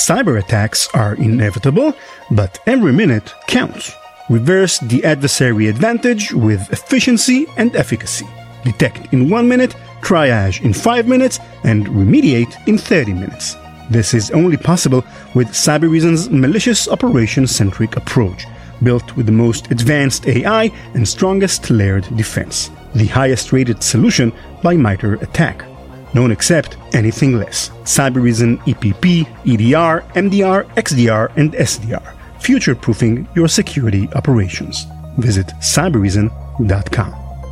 Cyber attacks are inevitable, but every minute counts. Reverse the adversary advantage with efficiency and efficacy. Detect in 1 minute, triage in 5 minutes, and remediate in 30 minutes. This is only possible with Cybereason's malicious operation-centric approach, built with the most advanced AI and strongest layered defense. The highest-rated solution by MITRE ATT&CK. Don't accept anything less. Cybereason EPP, EDR, MDR, XDR, and SDR. Future-proofing your security operations. Visit cybereason.com.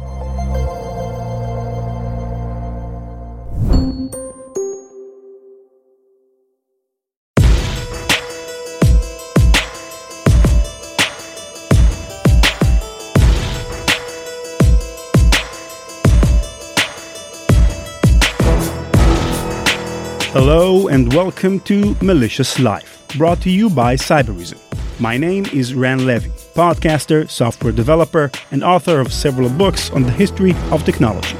Hello and welcome to Malicious Life, brought to you by Cybereason. My name is Ran Levy, podcaster, software developer, and author of several books on the history of technology.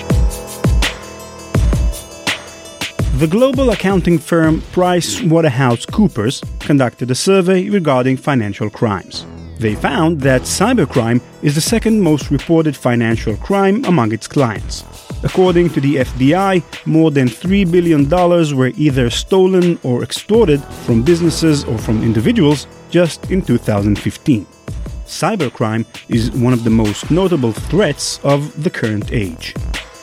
The global accounting firm PricewaterhouseCoopers conducted a survey regarding financial crimes. They found that cybercrime is the second most reported financial crime among its clients. According to the FBI, more than $3 billion were either stolen or extorted from businesses or from individuals just in 2015. Cybercrime is one of the most notable threats of the current age.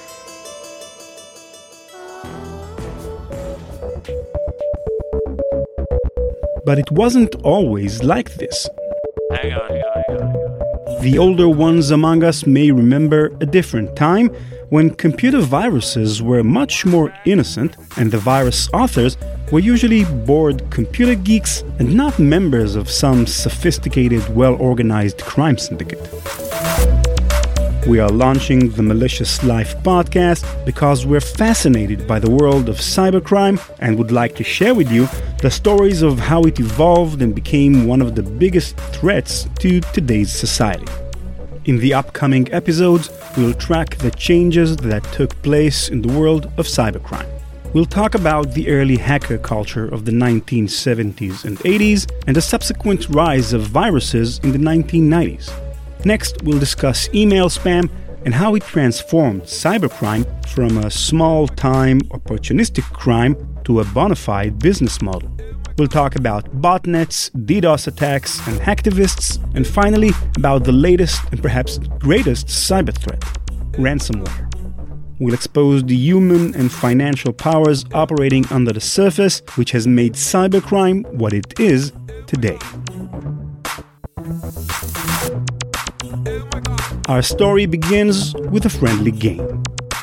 But it wasn't always like this. Hang on. The older ones among us may remember a different time when computer viruses were much more innocent and the virus authors were usually bored computer geeks and not members of some sophisticated, well-organized crime syndicate. We are launching the Malicious Life podcast because we're fascinated by the world of cybercrime and would like to share with you the stories of how it evolved and became one of the biggest threats to today's society. In the upcoming episodes, we'll track the changes that took place in the world of cybercrime. We'll talk about the early hacker culture of the 1970s and 80s and the subsequent rise of viruses in the 1990s. Next, we'll discuss email spam and how it transformed cybercrime from a small-time opportunistic crime to a bona fide business model. We'll talk about botnets, DDoS attacks, and hacktivists, and finally about the latest and perhaps greatest cyber threat, ransomware. We'll expose the human and financial powers operating under the surface, which has made cybercrime what it is today. Our story begins with a friendly game.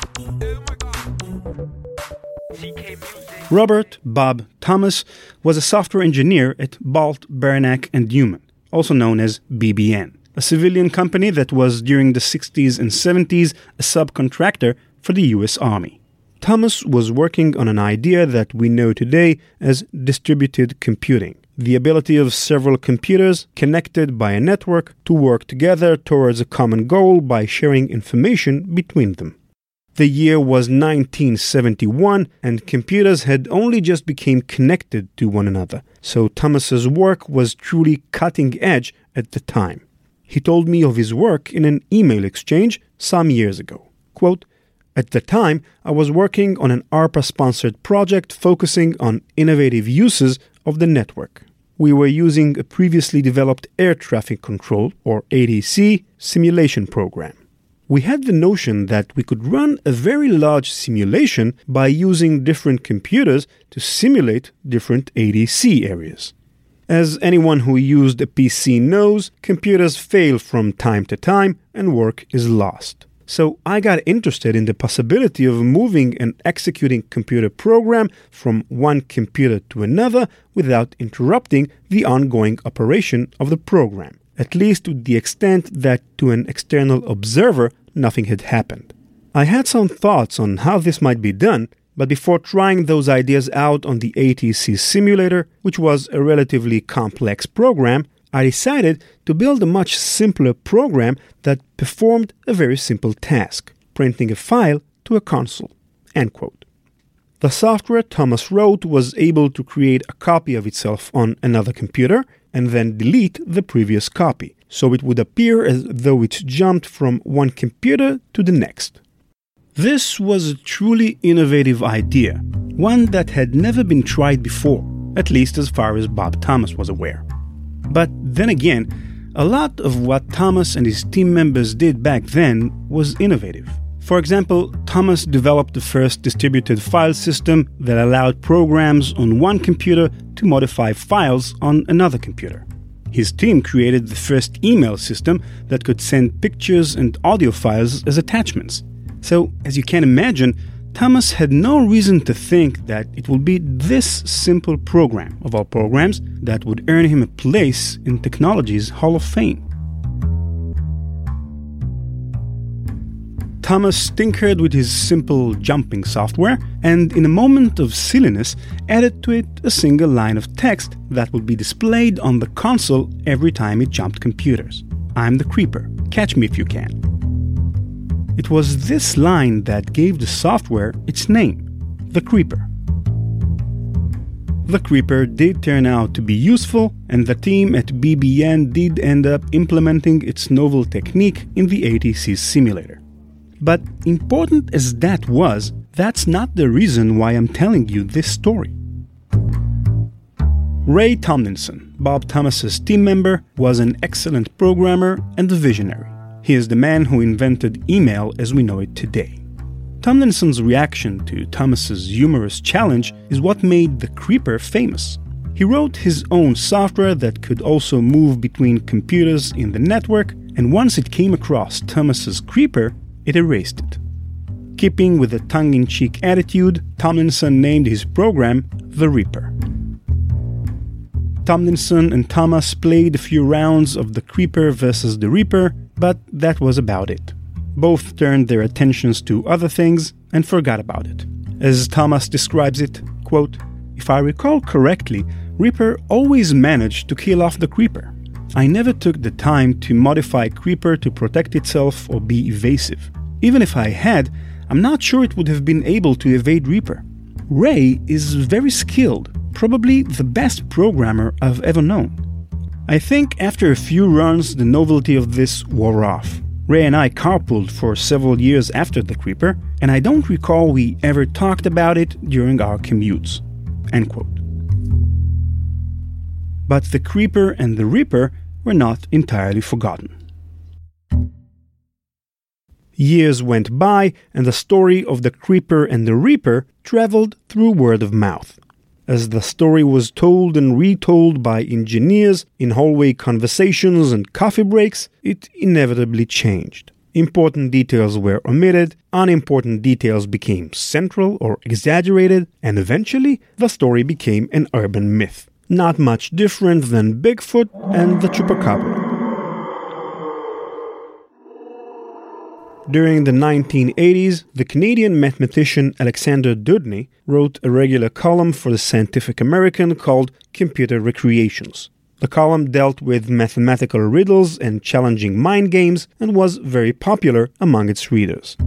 Robert Bob Thomas was a software engineer at Bolt, Beranek & Newman, also known as BBN, a civilian company that was during the 60s and 70s a subcontractor for the US Army. Thomas was working on an idea that we know today as distributed computing, the ability of several computers connected by a network to work together towards a common goal by sharing information between them. The year was 1971, and computers had only just become connected to one another, so Thomas's work was truly cutting edge at the time. He told me of his work in an email exchange some years ago. Quote, "At the time, I was working on an ARPA-sponsored project focusing on innovative uses of the network. We were using a previously developed air traffic control, or ATC, simulation program. We had the notion that we could run a very large simulation by using different computers to simulate different ADC areas. As anyone who used a PC knows, computers fail from time to time and work is lost. So I got interested in the possibility of moving and executing computer program from one computer to another without interrupting the ongoing operation of the program, at least to the extent that to an external observer nothing had happened. I had some thoughts on how this might be done, but before trying those ideas out on the ATC simulator, which was a relatively complex program, I decided to build a much simpler program that performed a very simple task, printing a file to a console." End quote. The software Thomas wrote was able to create a copy of itself on another computer and then delete the previous copy, so it would appear as though it jumped from one computer to the next. This was a truly innovative idea, one that had never been tried before, at least as far as Bob Thomas was aware. But then again, a lot of what Thomas and his team members did back then was innovative. For example, Thomas developed the first distributed file system that allowed programs on one computer to modify files on another computer. His team created the first email system that could send pictures and audio files as attachments. So, as you can imagine, Thomas had no reason to think that it would be this simple program, of all programs, that would earn him a place in technology's Hall of Fame. Thomas tinkered with his simple jumping software and, in a moment of silliness, added to it a single line of text that would be displayed on the console every time it jumped computers. "I'm the Creeper. Catch me if you can." It was this line that gave the software its name, the Creeper. The Creeper did turn out to be useful, and the team at BBN did end up implementing its novel technique in the ATC simulator. But important as that was, that's not the reason why I'm telling you this story. Ray Tomlinson, Bob Thomas's team member, was an excellent programmer and a visionary. He is the man who invented email as we know it today. Tomlinson's reaction to Thomas's humorous challenge is what made the Creeper famous. He wrote his own software that could also move between computers in the network, and once it came across Thomas's Creeper, it erased it. Keeping with a tongue-in-cheek attitude, Tomlinson named his program The Reaper. Tomlinson and Thomas played a few rounds of the Creeper versus the Reaper, but that was about it. Both turned their attentions to other things and forgot about it. As Thomas describes it, quote, "If I recall correctly, Reaper always managed to kill off the Creeper. I never took the time to modify Creeper to protect itself or be evasive. Even if I had, I'm not sure it would have been able to evade Reaper. Ray is very skilled, probably the best programmer I've ever known." I think after a few runs, the novelty of this wore off. Ray and I carpooled for several years after the Creeper, and I don't recall we ever talked about it during our commutes. End quote. But the Creeper and the Reaper were not entirely forgotten. Years went by, and the story of the Creeper and the Reaper traveled through word of mouth. As the story was told and retold by engineers in hallway conversations and coffee breaks, it inevitably changed. Important details were omitted, unimportant details became central or exaggerated, and eventually the story became an urban myth. Not much different than Bigfoot and the Chupacabra. During the 1980s, the Canadian mathematician Alexander Dewdney wrote a regular column for the Scientific American called Computer Recreations. The column dealt with mathematical riddles and challenging mind games and was very popular among its readers.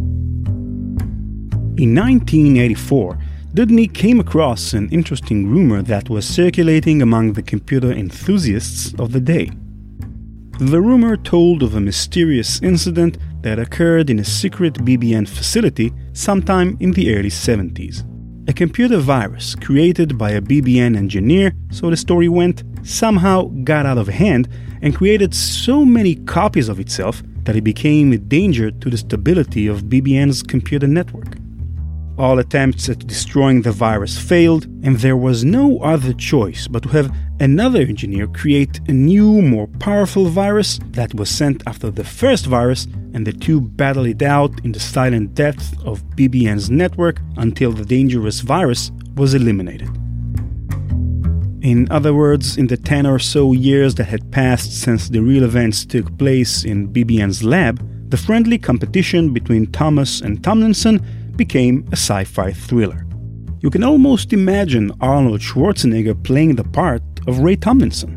In 1984, Dewdney came across an interesting rumor that was circulating among the computer enthusiasts of the day. The rumor told of a mysterious incident that occurred in a secret BBN facility sometime in the early 70s. A computer virus created by a BBN engineer, so the story went, somehow got out of hand and created so many copies of itself that it became a danger to the stability of BBN's computer network. All attempts at destroying the virus failed, and there was no other choice but to have another engineer create a new, more powerful virus that was sent after the first virus, and the two battled it out in the silent depths of BBN's network until the dangerous virus was eliminated. In other words, in the 10 or so years that had passed since the real events took place in BBN's lab, the friendly competition between Thomas and Tomlinson became a sci-fi thriller. You can almost imagine Arnold Schwarzenegger playing the part of Ray Tomlinson.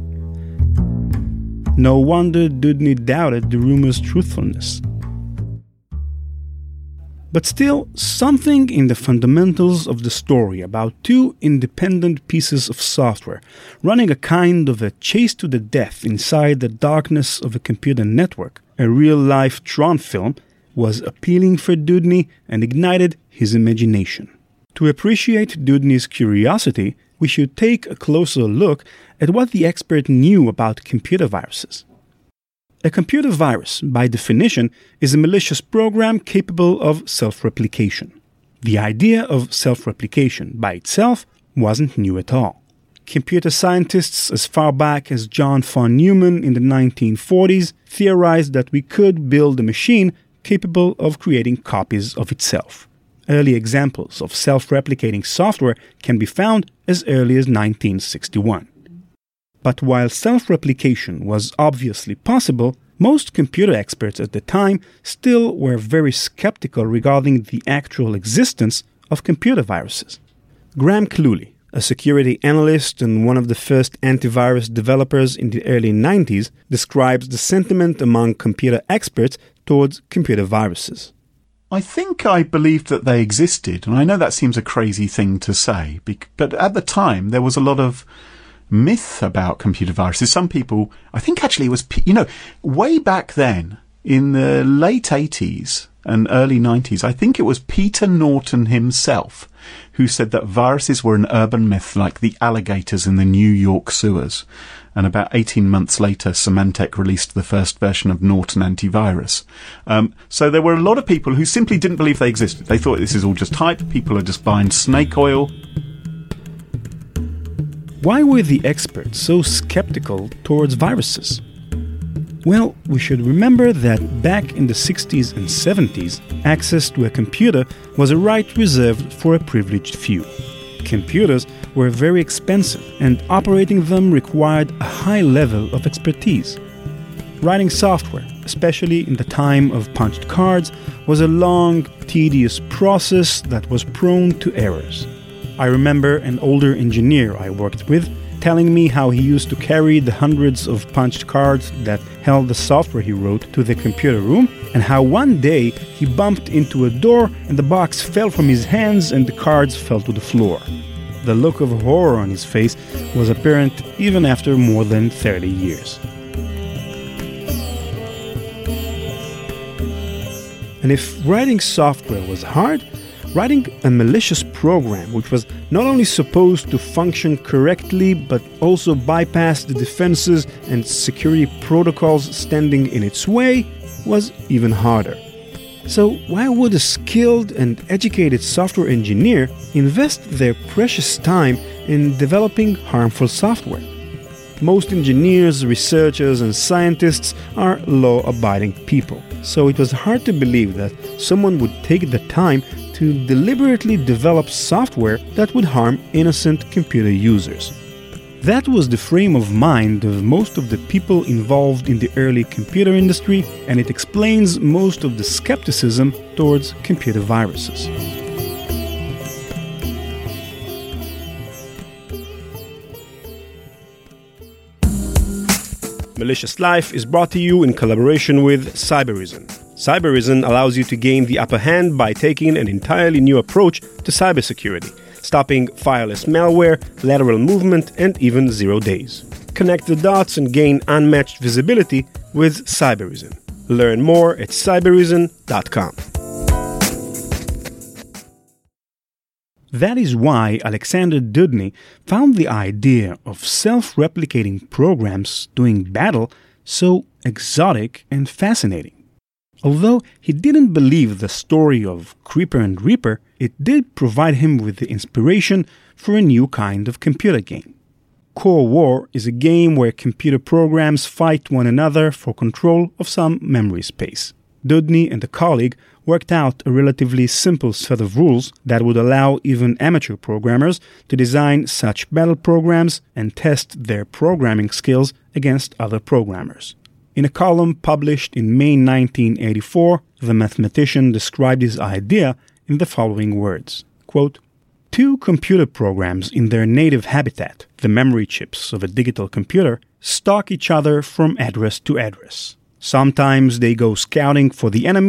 No wonder Dewdney doubted the rumor's truthfulness. But still, something in the fundamentals of the story about two independent pieces of software running a kind of a chase to the death inside the darkness of a computer network, a real-life Tron film, was appealing for Dewdney and ignited his imagination. To appreciate Dewdney's curiosity, we should take a closer look at what the expert knew about computer viruses. A computer virus, by definition, is a malicious program capable of self-replication. The idea of self-replication by itself wasn't new at all. Computer scientists as far back as John von Neumann in the 1940s theorized that we could build a machine capable of creating copies of itself. Early examples of self-replicating software can be found as early as 1961. But while self-replication was obviously possible, most computer experts at the time still were very skeptical regarding the actual existence of computer viruses. Graham Cluley, a security analyst and one of the first antivirus developers in the early 90s, describes the sentiment among computer experts towards computer viruses. I think I believed that they existed, and I know that seems a crazy thing to say, but at the time there was a lot of myth about computer viruses. Some people, I think actually it was, way back then, in the late 80s and early 90s, I think it was Peter Norton himself who said that viruses were an urban myth like the alligators in the New York sewers. And about 18 months later, Symantec released the first version of Norton antivirus. So there were a lot of people who simply didn't believe they existed. They thought this is all just hype, people are just buying snake oil. Why were the experts so skeptical towards viruses? Well, we should remember that back in the 60s and 70s, access to a computer was a right reserved for a privileged few. Computers were very expensive, and operating them required a high level of expertise. Writing software, especially in the time of punched cards, was a long, tedious process that was prone to errors. I remember an older engineer I worked with telling me how he used to carry the hundreds of punched cards that held the software he wrote to the computer room, and how one day he bumped into a door and the box fell from his hands and the cards fell to the floor. The look of horror on his face was apparent even after more than 30 years. And if writing software was hard, writing a malicious program which was not only supposed to function correctly but also bypass the defenses and security protocols standing in its way was even harder. So why would a skilled and educated software engineer invest their precious time in developing harmful software? Most engineers, researchers, and scientists are law-abiding people, so it was hard to believe that someone would take the time to deliberately develop software that would harm innocent computer users. That was the frame of mind of most of the people involved in the early computer industry, and it explains most of the skepticism towards computer viruses. Malicious Life is brought to you in collaboration with Cybereason. Cybereason allows you to gain the upper hand by taking an entirely new approach to cybersecurity, stopping fireless malware, lateral movement, and even 0 days. Connect the dots and gain unmatched visibility with Cybereason. Learn more at cybereason.com. That is why Alexander Dewdney found the idea of self-replicating programs doing battle so exotic and fascinating. Although he didn't believe the story of Creeper and Reaper, it did provide him with the inspiration for a new kind of computer game. Core War is a game where computer programs fight one another for control of some memory space. Dewdney and a colleague worked out a relatively simple set of rules that would allow even amateur programmers to design such battle programs and test their programming skills against other programmers. In a column published in May 1984, the mathematician described his idea in the following words, quote, "Two computer programs in their native habitat, the memory chips of a digital computer, stalk each other from address to address. Sometimes they go scouting for the enemy,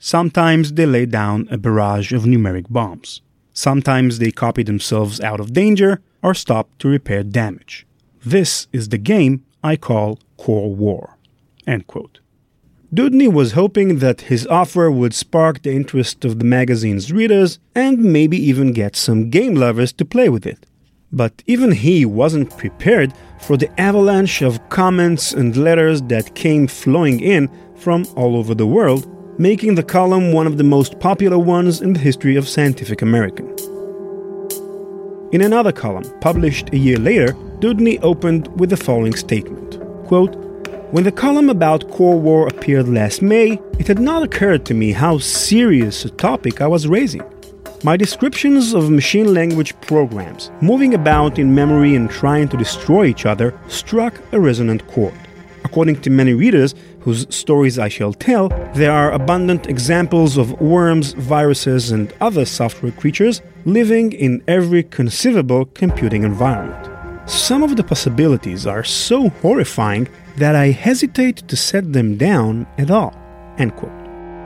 Sometimes they lay down a barrage of numeric bombs. Sometimes they copy themselves out of danger or stop to repair damage. This is the game I call Core War." End quote. Dewdney was hoping that his offer would spark the interest of the magazine's readers and maybe even get some game lovers to play with it. But even he wasn't prepared for the avalanche of comments and letters that came flowing in from all over the world, making the column one of the most popular ones in the history of Scientific American. In another column, published a year later, Dewdney opened with the following statement, quote, "When the column about Core War appeared last May, it had not occurred to me how serious a topic I was raising. My descriptions of machine language programs moving about in memory and trying to destroy each other struck a resonant chord. According to many readers, whose stories I shall tell, there are abundant examples of worms, viruses, and other software creatures living in every conceivable computing environment. Some of the possibilities are so horrifying that I hesitate to set them down at all." End quote.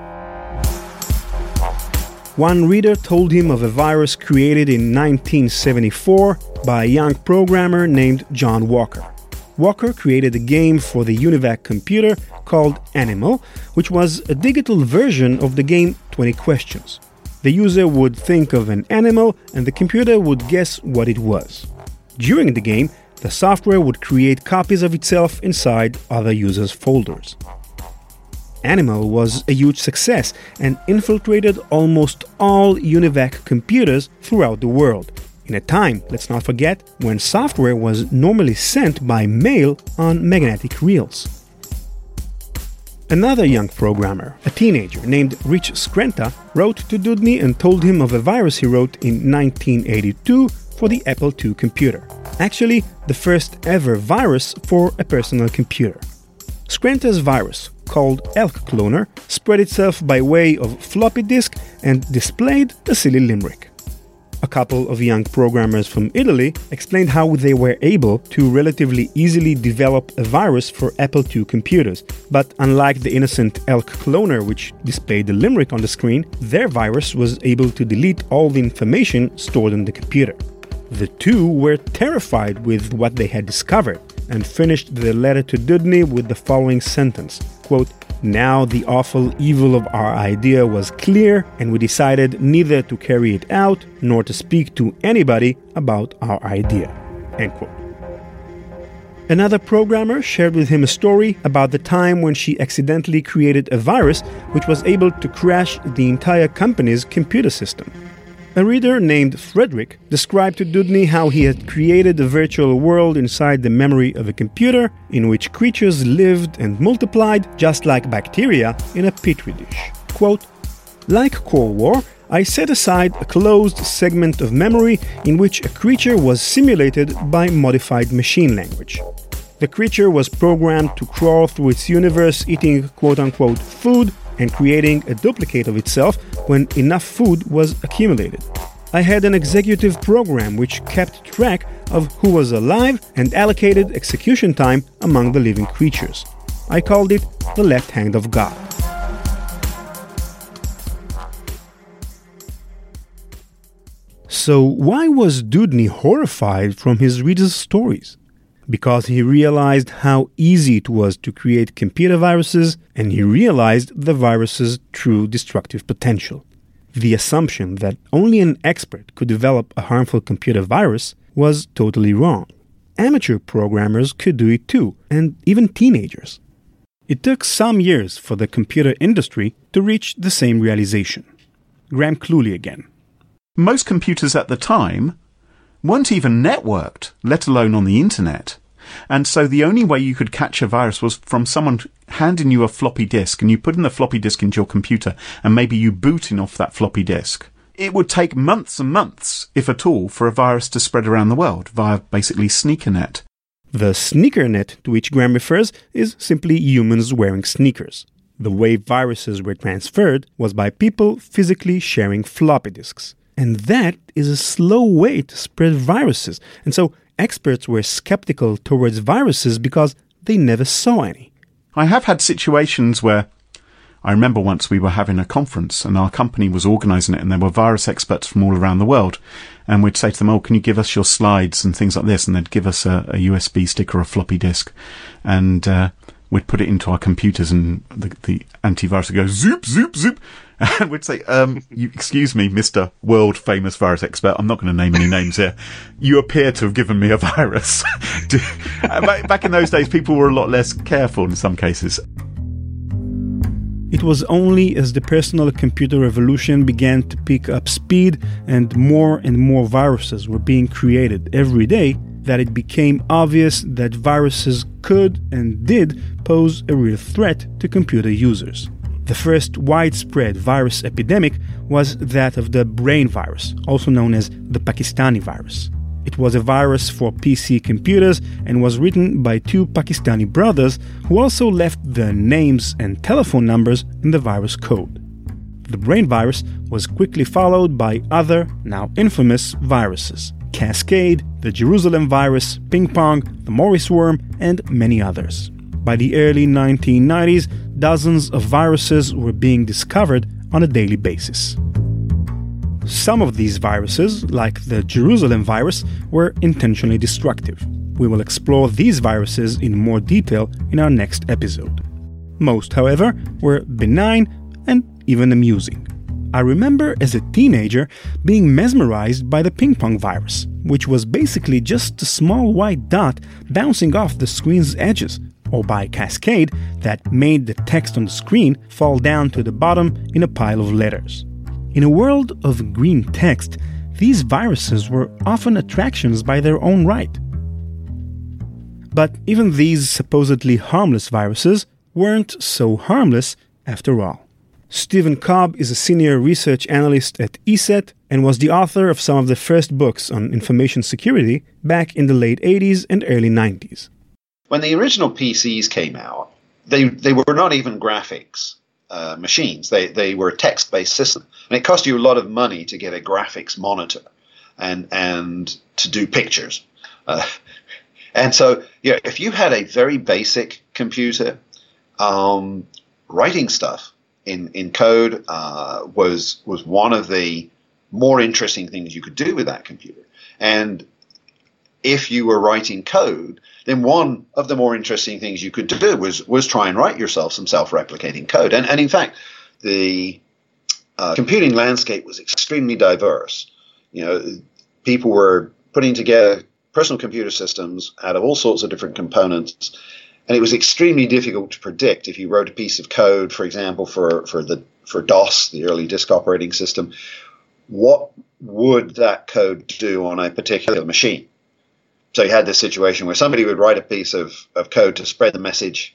One reader told him of a virus created in 1974 by a young programmer named John Walker. Walker created a game for the UNIVAC computer called Animal, which was a digital version of the game 20 Questions. The user would think of an animal and the computer would guess what it was. During the game, the software would create copies of itself inside other users' folders. Animal was a huge success and infiltrated almost all UNIVAC computers throughout the world, in a time, let's not forget, when software was normally sent by mail on magnetic reels. Another young programmer, a teenager named Rich Skrenta, wrote to Dewdney and told him of a virus he wrote in 1982 for the Apple II computer. Actually, the first ever virus for a personal computer. Skrenta's virus, called Elk Cloner, spread itself by way of floppy disk and displayed a silly limerick. A couple of young programmers from Italy explained how they were able to relatively easily develop a virus for Apple II computers, but unlike the innocent Elk Cloner which displayed the limerick on the screen, their virus was able to delete all the information stored in the computer. The two were terrified with what they had discovered and finished their letter to Dewdney with the following sentence, quote, "Now the awful evil of our idea was clear and we decided neither to carry it out nor to speak to anybody about our idea." End quote. Another programmer shared with him a story about the time when she accidentally created a virus which was able to crash the entire company's computer system. A reader named Frederick described to Dewdney how he had created a virtual world inside the memory of a computer in which creatures lived and multiplied just like bacteria in a petri dish. Quote, "Like Core War, I set aside a closed segment of memory in which a creature was simulated by modified machine language. The creature was programmed to crawl through its universe eating quote-unquote food and creating a duplicate of itself when enough food was accumulated. I had an executive program which kept track of who was alive and allocated execution time among the living creatures. I called it the left hand of God." So why was Dewdney horrified from his readers' stories? Because he realized how easy it was to create computer viruses, and he realized the virus's true destructive potential. The assumption that only an expert could develop a harmful computer virus was totally wrong. Amateur programmers could do it too, and even teenagers. It took some years for the computer industry to reach the same realization. Graham Cluley again. Most computers at the time weren't even networked, let alone on the internet. And so the only way you could catch a virus was from someone handing you a floppy disk, and you put in the floppy disk into your computer and maybe you booting off that floppy disk. It would take months and months, if at all, for a virus to spread around the world via basically sneakernet. The sneakernet to which Graham refers is simply humans wearing sneakers. The way viruses were transferred was by people physically sharing floppy disks. And that is a slow way to spread viruses. And so experts were skeptical towards viruses because they never saw any. I have had situations where I remember once we were having a conference and our company was organising it, and there were virus experts from all around the world. And we'd say to them, can you give us your slides and things like this? And they'd give us a USB stick or a floppy disk. And we'd put it into our computers, and the antivirus would go zoop, zoop, zoop. And we'd say, excuse me, Mr. World Famous Virus Expert, I'm not going to name any names here. You appear to have given me a virus. Back in those days, people were a lot less careful in some cases. It was only as the personal computer revolution began to pick up speed and more viruses were being created every day that it became obvious that viruses could and did pose a real threat to computer users. The first widespread virus epidemic was that of the brain virus, also known as the Pakistani virus. It was a virus for PC computers and was written by two Pakistani brothers who also left their names and telephone numbers in the virus code. The brain virus was quickly followed by other, now infamous, viruses: Cascade, the Jerusalem virus, Ping Pong, the Morris worm, and many others. By the early 1990s, dozens of viruses were being discovered on a daily basis. Some of these viruses, like the Jerusalem virus, were intentionally destructive. We will explore these viruses in more detail in our next episode. Most, however, were benign and even amusing. I remember as a teenager being mesmerized by the ping pong virus, which was basically just a small white dot bouncing off the screen's edges, or by Cascade that made the text on the screen fall down to the bottom in a pile of letters. In a world of green text, these viruses were often attractions by their own right. But even these supposedly harmless viruses weren't so harmless after all. Stephen Cobb is a senior research analyst at ESET and was the author of some of the first books on information security back in the late 80s and early 90s. When the original PCs came out, they were not even graphics machines. They were a text-based system. And it cost you a lot of money to get a graphics monitor and to do pictures. And so, if you had a very basic computer, writing stuff in code was one of the more interesting things you could do with that computer. And if you were writing code, then one of the more interesting things you could do was try and write yourself some self-replicating code. And in fact, the computing landscape was extremely diverse. People were putting together personal computer systems out of all sorts of different components, and it was extremely difficult to predict if you wrote a piece of code, for example, for DOS, the early disk operating system, what would that code do on a particular machine? So you had this situation where somebody would write a piece of code to spread the message,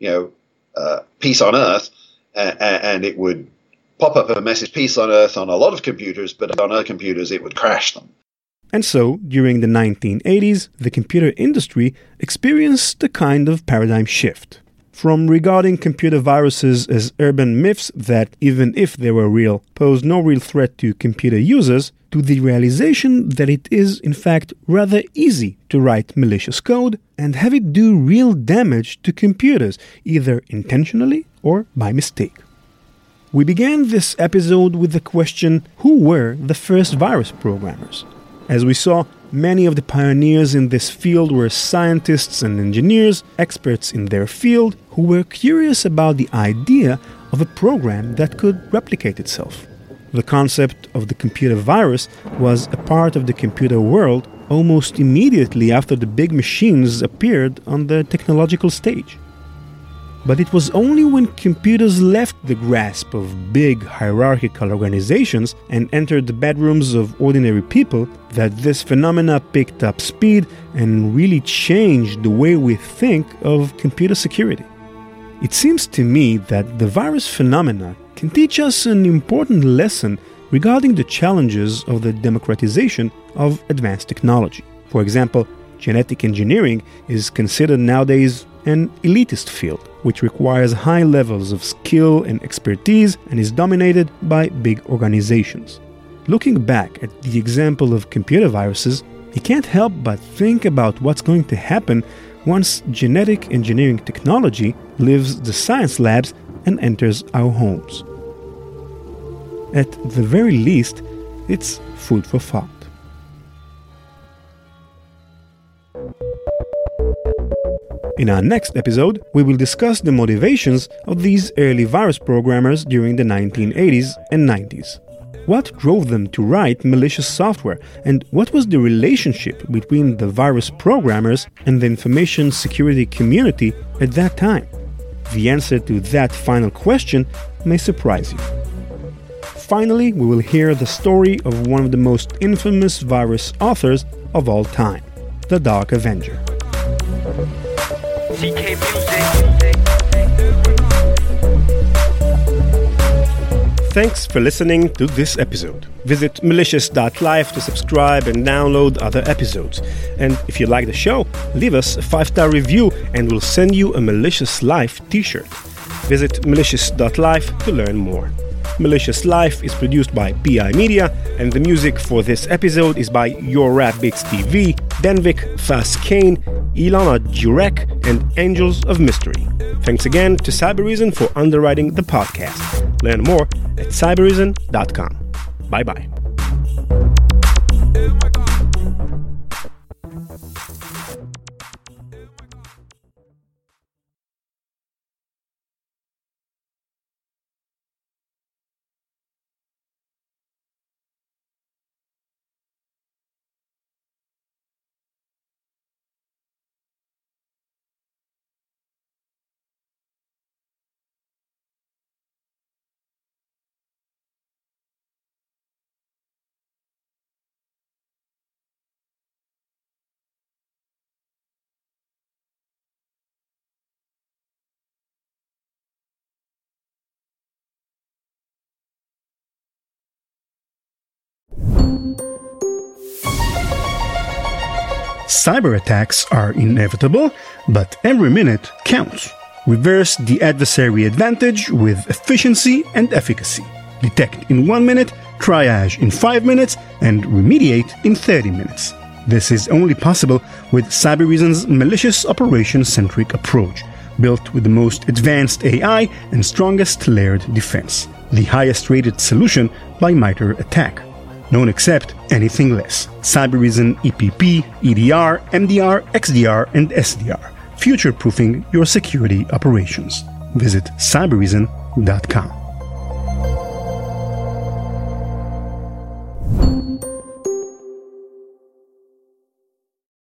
peace on Earth, and it would pop up a message, peace on Earth, on a lot of computers, but on other computers it would crash them. And so, during the 1980s, the computer industry experienced a kind of paradigm shift. From regarding computer viruses as urban myths that, even if they were real, pose no real threat to computer users, to the realization that it is, in fact, rather easy to write malicious code and have it do real damage to computers, either intentionally or by mistake. We began this episode with the question, who were the first virus programmers? As we saw, many of the pioneers in this field were scientists and engineers, experts in their field, who were curious about the idea of a program that could replicate itself. The concept of the computer virus was a part of the computer world almost immediately after the big machines appeared on the technological stage. But it was only when computers left the grasp of big hierarchical organizations and entered the bedrooms of ordinary people that this phenomena picked up speed and really changed the way we think of computer security. It seems to me that the virus phenomena can teach us an important lesson regarding the challenges of the democratization of advanced technology. For example, genetic engineering is considered nowadays an elitist field, which requires high levels of skill and expertise and is dominated by big organizations. Looking back at the example of computer viruses, you can't help but think about what's going to happen once genetic engineering technology leaves the science labs and enters our homes. At the very least, it's food for thought. In our next episode, we will discuss the motivations of these early virus programmers during the 1980s and 90s. What drove them to write malicious software, and what was the relationship between the virus programmers and the information security community at that time? The answer to that final question may surprise you. Finally, we will hear the story of one of the most infamous virus authors of all time, the Dark Avenger. CK Music. Thanks for listening to this episode. Visit malicious.live to subscribe and download other episodes. And if you like the show, leave us a 5-star review and we'll send you a Malicious Life t-shirt. Visit malicious.live to learn more. Malicious Life is produced by PI Media, and the music for this episode is by Your Rap Beats TV, Denvik, Fast Kane, Ilana Jurek, and Angels of Mystery. Thanks again to Cybereason for underwriting the podcast. Learn more at cybereason.com. Bye-bye. Cyber attacks are inevitable, but every minute counts. Reverse the adversary advantage with efficiency and efficacy. Detect in 1 minute, triage in 5 minutes, and remediate in 30 minutes. This is only possible with Cybereason's malicious operation-centric approach, built with the most advanced AI and strongest layered defense. The highest rated solution by MITRE ATT&CK. Don't accept anything less. Cybereason EPP, EDR, MDR, XDR, and SDR. Future-proofing your security operations. Visit cybereason.com.